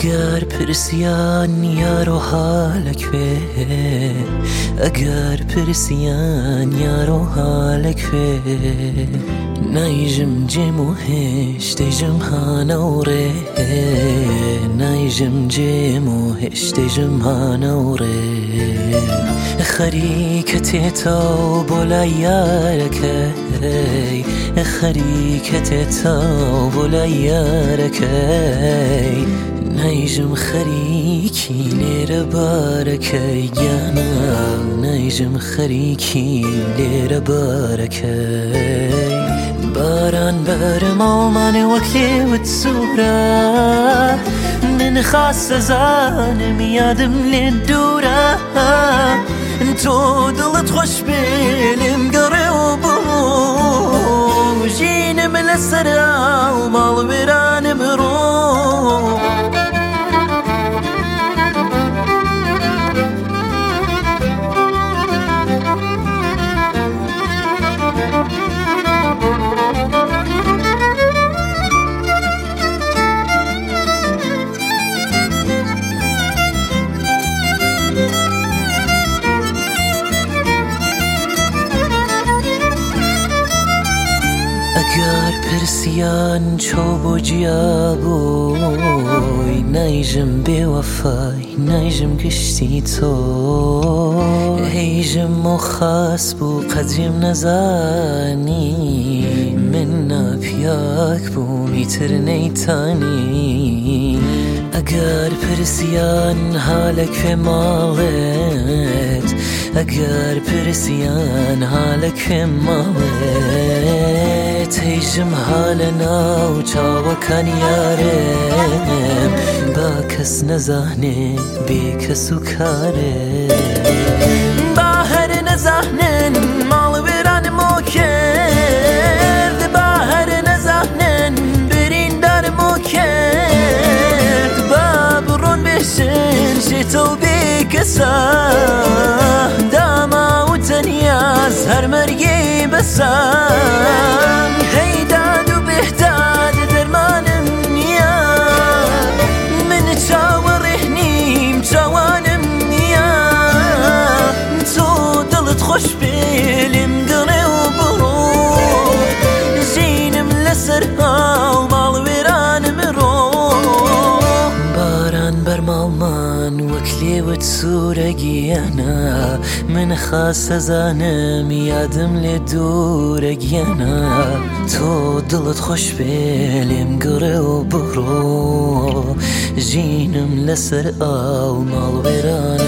ئەگەر پرسیان یارۆ حالێک بێ، ئەگەر پرسیان یارۆ حالێک بێ، نایژم جێم و هێشتێژم هانەوڕێ، نایژم جێم و هێشتێژم هانەوڕێ. خەریکە تێتاو بۆ لای یارەکەی، خەریکە تێتاو بۆ لای یارەکەی، نایژم خەریکی لێرە بارەکەی گیانە، نایژم خەریکی لێرە بارەکەی. باران بەرەماڵمانێ وەک لێوت سوورە، من خاستە زانم یادم لێ دوورە، تۆ دڵت خۆش بێ لێم گەڕێ و بڕۆ، ژینم لەسەرا و ماڵ وێرانم ڕۆ. ئەگەر پرسیان چۆ بۆ جیابۆی، نایژم بێوەفای، نایژم گشتی تۆ، هەیژم و خاس بوو قەدریم نەزانی، من ناپیاک بوومی تر نەیتانی. ئەگەر پرسیان حالێکێ ماڵێت، ئەگەر پرسیان حالێکێ ماڵێت، هەیژم حالە ناو چاوەکان یارم، با کەس نەزانێ بێ کەس و کارێ. با هەر نەزانن ماڵ وێرانم و کرد، با هەر نەزانن بریندارم و کرد، با بڕۆن بێشن شێتە و بێ کەسە، داما و تەنیاز هەر مەرگێ بەسە. هەیداد و بێهداد دەرمانم نییە، من چاوەڕێ نیم چاوانم نییە، تۆ دڵت خۆش بێ لێم گەڕێ و بڕۆ، ژینم لەسەر هاو ماڵ وێرانم ڕۆ. باران بەرماڵمان وەک لێوت سوورە گیانە، من خاستە زانم یادم لێ دوورە گیانە، تۆ دڵت خۆش بێ لێم گەڕێ و بڕۆ، ژینم لەسەر ئاو ماڵ وێران